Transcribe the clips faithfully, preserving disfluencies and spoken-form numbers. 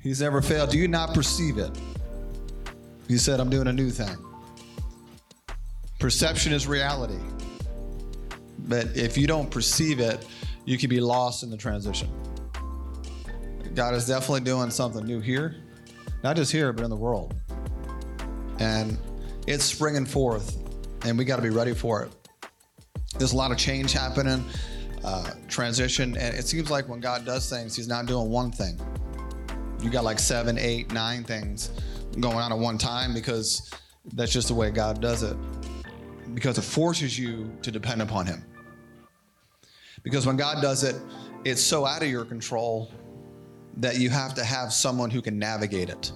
He's never failed. Do you not perceive it? He said, I'm doing a new thing. Perception is reality. But if you don't perceive it, you could be lost in the transition. God is definitely doing something new here. Not just here, but in the world. And it's springing forth, and we got to be ready for it. There's a lot of change happening, uh, transition, and it seems like when God does things, he's not doing one thing. You got like seven, eight, nine things going on at one time because that's just the way God does it. Because it forces you to depend upon him. Because when God does it, it's so out of your control that you have to have someone who can navigate it.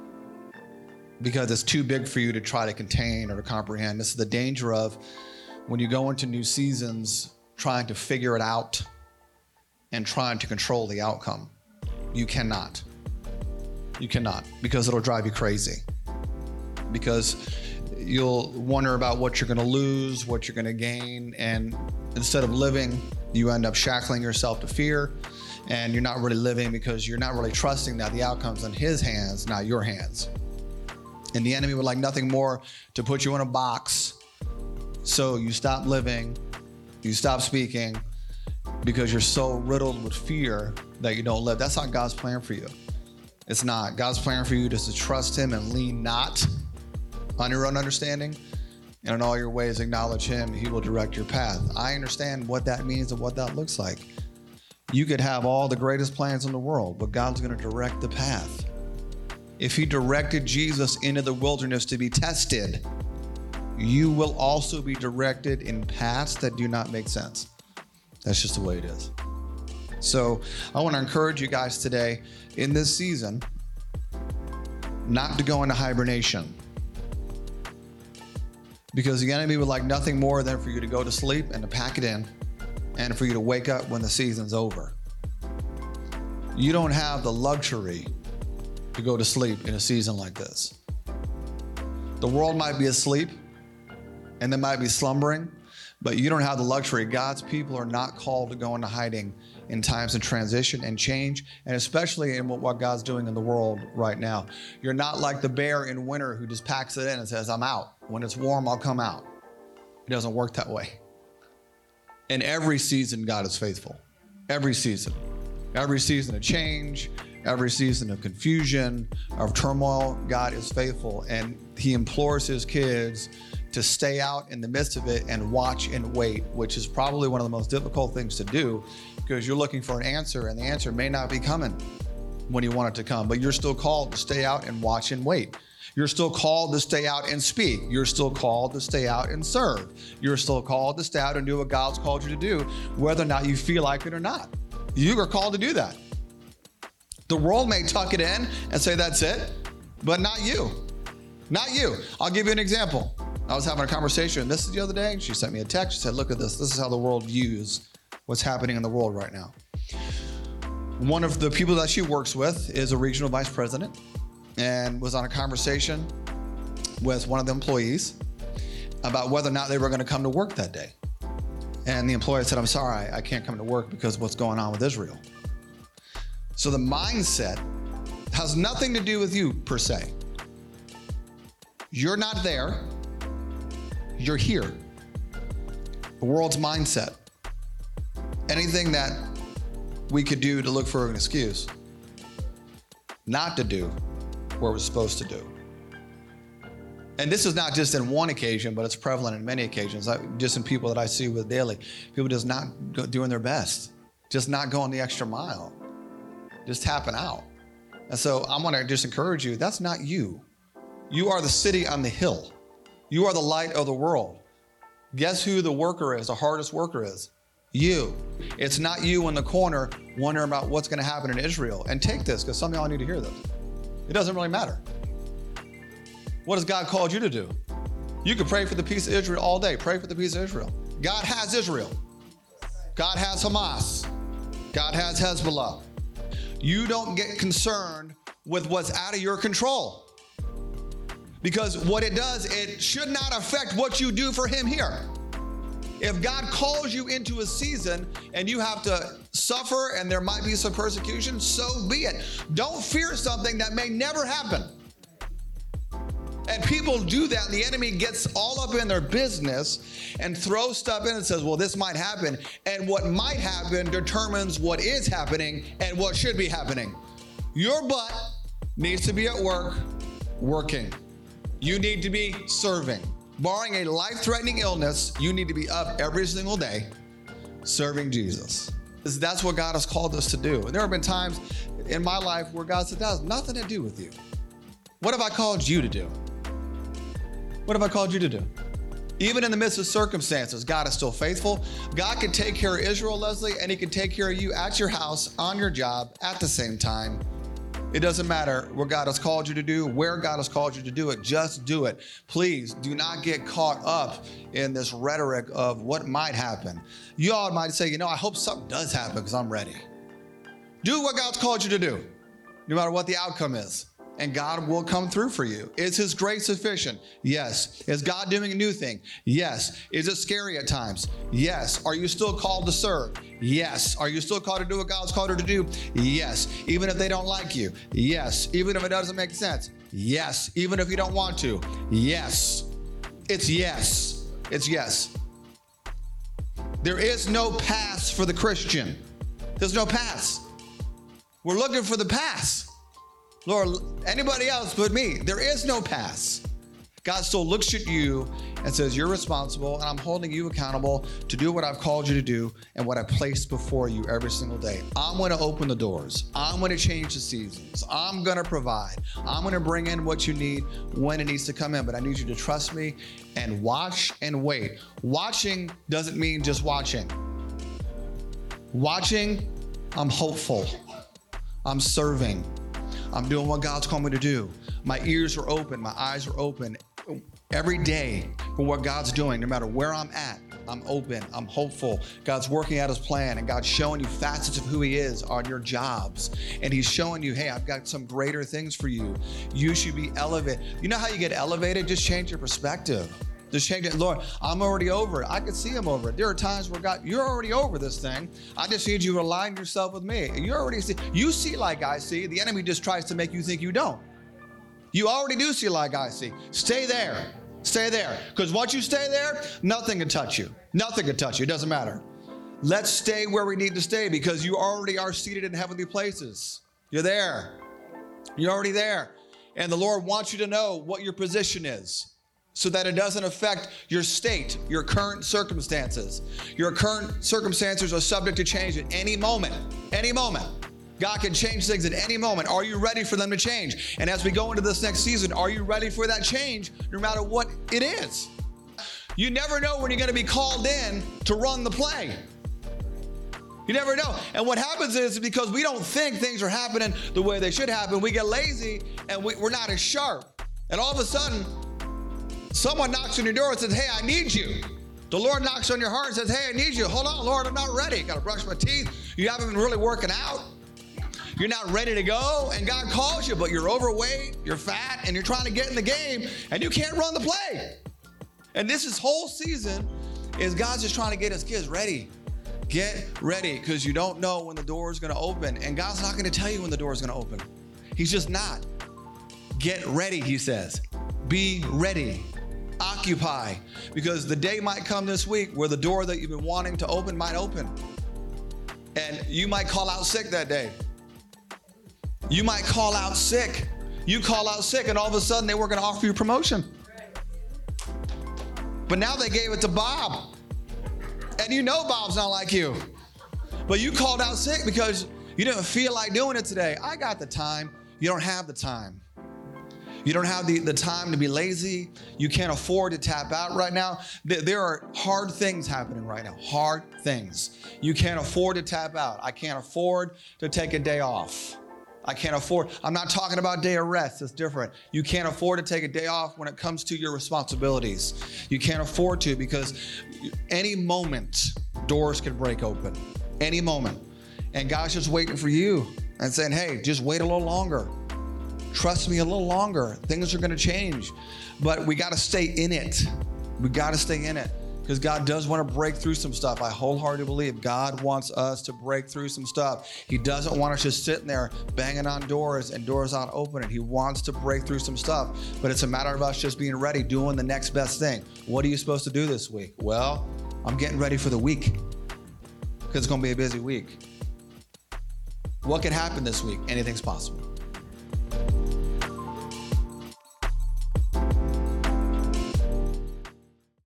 Because it's too big for you to try to contain or to comprehend. This is the danger of when you go into new seasons, trying to figure it out and trying to control the outcome. You cannot. You cannot, because it'll drive you crazy. Because you'll wonder about what you're going to lose, what you're going to gain, and instead of living, you end up shackling yourself to fear, and you're not really living because you're not really trusting that the outcome's in his hands, not your hands. And the enemy would like nothing more to put you in a box, so you stop living, you stop speaking, because you're so riddled with fear that you don't live. That's not God's plan for you. It's not. God's plan for you is to trust him and lean not on your own understanding, and in all your ways acknowledge him. He will direct your path. I understand what that means and what that looks like. You could have all the greatest plans in the world, but God's going to direct the path. If he directed Jesus into the wilderness to be tested, you will also be directed in paths that do not make sense. That's just the way it is. So I want to encourage you guys today in this season not to go into hibernation, because the enemy would like nothing more than for you to go to sleep and to pack it in and for you to wake up when the season's over. You don't have the luxury to go to sleep in a season like this. The world might be asleep and they might be slumbering, but you don't have the luxury. God's people are not called to go into hiding in times of transition and change, and especially in what, what God's doing in the world right now. You're not like the bear in winter who just packs it in and says, I'm out. When it's warm, I'll come out. It doesn't work that way. In every season, God is faithful. Every season. Every season of change, every season of confusion, of turmoil, God is faithful, and he implores his kids to stay out in the midst of it and watch and wait, which is probably one of the most difficult things to do, because you're looking for an answer and the answer may not be coming when you want it to come, but you're still called to stay out and watch and wait. You're still called to stay out and speak. You're still called to stay out and serve. You're still called to stay out and do what God's called you to do, whether or not you feel like it or not. You are called to do that. The world may tuck it in and say that's it, but not you. Not you. I'll give you an example. I was having a conversation with Missus the other day. She sent me a text. She said, look at this. This is how the world views what's happening in the world right now. One of the people that she works with is a regional vice president and was on a conversation with one of the employees about whether or not they were going to come to work that day. And the employee said, I'm sorry, I can't come to work because of what's going on with Israel. So the mindset has nothing to do with you per se. You're not there. You're here. The world's mindset. Anything that we could do to look for an excuse not to do what we're supposed to do. And this is not just in one occasion, but it's prevalent in many occasions. I, just in people that I see with daily, people just not go, doing their best, just not going the extra mile, just tapping out. And so I want to just encourage you, that's not you. You are the city on the hill. You are the light of the world. Guess who the worker is, the hardest worker is? You. It's not you in the corner wondering about what's going to happen in Israel. And take this, because some of y'all need to hear this. It doesn't really matter. What has God called you to do? You can pray for the peace of Israel all day. Pray for the peace of Israel. God has Israel. God has Hamas. God has Hezbollah. You don't get concerned with what's out of your control. Because what it does, it should not affect what you do for him here. If God calls you into a season and you have to suffer and there might be some persecution, so be it. Don't fear something that may never happen. And people do that, and the enemy gets all up in their business and throws stuff in and says, well, this might happen. And what might happen determines what is happening and what should be happening. Your butt needs to be at work, working. You need to be serving. Barring a life-threatening illness, you need to be up every single day serving Jesus. That's what God has called us to do. And there have been times in my life where God said, that has nothing to do with you. What have I called you to do? What have I called you to do? Even in the midst of circumstances, God is still faithful. God can take care of Israel, Leslie, and he can take care of you at your house, on your job, at the same time. It doesn't matter what God has called you to do, where God has called you to do it, just do it. Please do not get caught up in this rhetoric of what might happen. You all might say, you know, I hope something does happen because I'm ready. Do what God's called you to do, no matter what the outcome is. And God will come through for you. Is his grace sufficient? Yes. Is God doing a new thing? Yes. Is it scary at times? Yes. Are you still called to serve? Yes. Are you still called to do what God's called her to do? Yes. Even if they don't like you? Yes. Even if it doesn't make sense? Yes. Even if you don't want to? Yes. It's yes. It's yes. There is no pass for the Christian. There's no pass. We're looking for the pass. Lord, anybody else but me, there is no pass. God still looks at you and says, you're responsible, and I'm holding you accountable to do what I've called you to do and what I placed before you every single day. I'm going to open the doors. I'm going to change the seasons. I'm going to provide. I'm going to bring in what you need when it needs to come in, but I need you to trust me and watch and wait. Watching doesn't mean just watching. Watching, I'm hopeful. I'm serving. I'm doing what God's called me to do. My ears are open. My eyes are open. Every day for what God's doing, no matter where I'm at, I'm open. I'm hopeful. God's working out his plan, and God's showing you facets of who he is on your jobs. And he's showing you, hey, I've got some greater things for you. You should be elevated. You know how you get elevated? Just change your perspective. Just change it. Lord, I'm already over it. I can see him over it. There are times where God, you're already over this thing. I just need you to align yourself with me. You already see, you see like I see. The enemy just tries to make you think you don't. You already do see like I see. Stay there. Stay there. Because once you stay there, nothing can touch you. Nothing can touch you. It doesn't matter. Let's stay where we need to stay because you already are seated in heavenly places. You're there. You're already there. And the Lord wants you to know what your position is, so that it doesn't affect your state, your current circumstances. Your current circumstances are subject to change at any moment, any moment. God can change things at any moment. Are you ready for them to change? And as we go into this next season, are you ready for that change no matter what it is? You never know when you're gonna be called in to run the play. You never know. And what happens is because we don't think things are happening the way they should happen, we get lazy and we, we're not as sharp. And all of a sudden, someone knocks on your door and says, hey, I need you. The Lord knocks on your heart and says, hey, I need you. Hold on, Lord, I'm not ready. Got to brush my teeth. You haven't been really working out. You're not ready to go. And God calls you, but you're overweight, you're fat, and you're trying to get in the game, and you can't run the play. And this is whole season is God's just trying to get his kids ready. Get ready, because you don't know when the door is going to open. And God's not going to tell you when the door is going to open. He's just not. Get ready, he says. Be ready. Occupy, because the day might come this week where the door that you've been wanting to open might open. And you might call out sick that day. You might call out sick. You call out sick, and all of a sudden they were going to offer you promotion. But now they gave it to Bob. And you know Bob's not like you. But you called out sick because you didn't feel like doing it today. I got the time. You don't have the time. You don't have the, the time to be lazy. You can't afford to tap out right now. There are hard things happening right now, hard things. You can't afford to tap out. I can't afford to take a day off. I can't afford, I'm not talking about day of rest, it's different. You can't afford to take a day off when it comes to your responsibilities. You can't afford to, because any moment, doors could break open, any moment. And God's just waiting for you and saying, hey, just wait a little longer. Trust me a little longer. Things are gonna change, but we gotta stay in it. We gotta stay in it. because God does want to break through some stuff. I wholeheartedly believe God wants us to break through some stuff. He doesn't want us just sitting there banging on doors and doors not opening. He wants to break through some stuff, but it's a matter of us just being ready, doing the next best thing. What are you supposed to do this week? Well, I'm getting ready for the week because it's going to be a busy week. What can happen this week? Anything's possible.